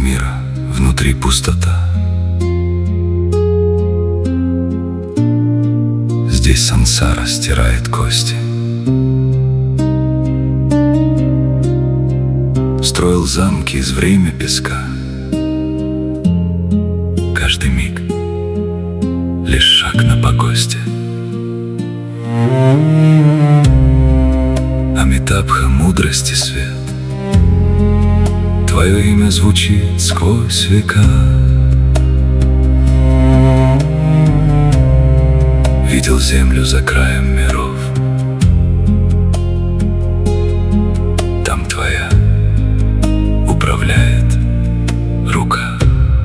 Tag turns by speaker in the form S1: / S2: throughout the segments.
S1: мира, внутри пустота. Здесь сансара стирает кости. Строил замки из время песка. Каждый миг лишь шаг на погосте. Амитабха — мудрости свет. Твое имя звучит сквозь века. Видел землю за краем миров. Там твоя управляет рука.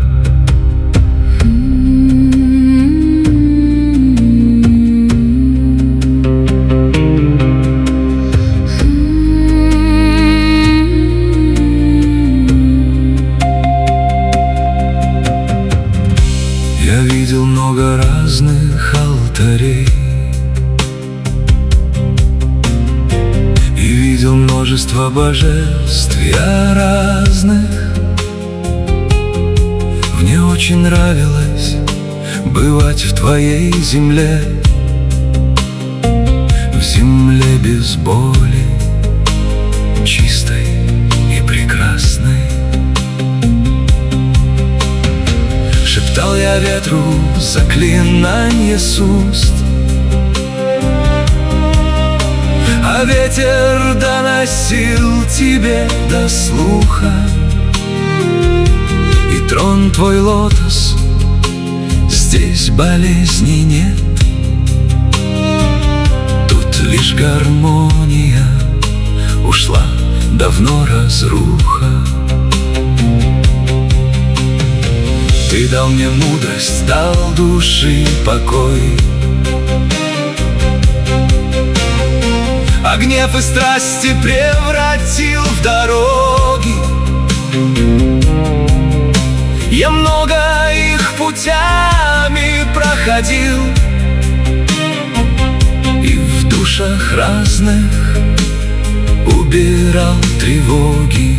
S1: Я видел много разных алтарей и видел множество божеств я разных. Мне очень нравилось бывать в твоей земле, в земле без боли, чистой и прекрасной. Шептал я ветру заклинанье с уст, а ветер доносил тебе до слуха. И трон твой лотос, здесь болезни нет. Тут лишь гармония, ушла давно разруха. Ты дал мне мудрость, дал души покой, а гнев и страсти превратил в дороги. Я много их путями проходил, и в душах разных убирал тревоги.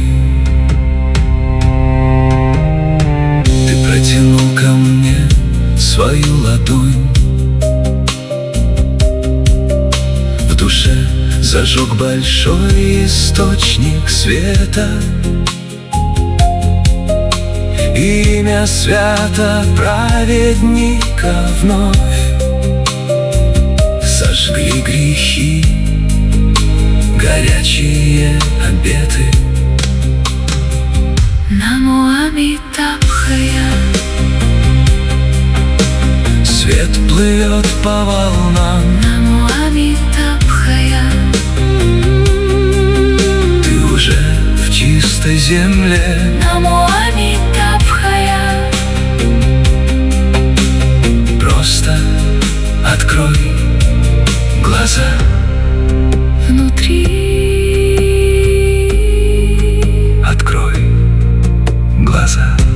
S1: Протянул ко мне свою ладонь, в душе зажег большой источник света. Имя свято праведника вновь сожгли грехи, горячие обеты.
S2: Намо Амитабхая.
S1: Свет плывет по волнам.
S2: Намо Амитабхая.
S1: Ты уже в чистой земле.
S2: Намо Амитабхая.
S1: Просто открой глаза.
S2: Внутри
S1: открой глаза.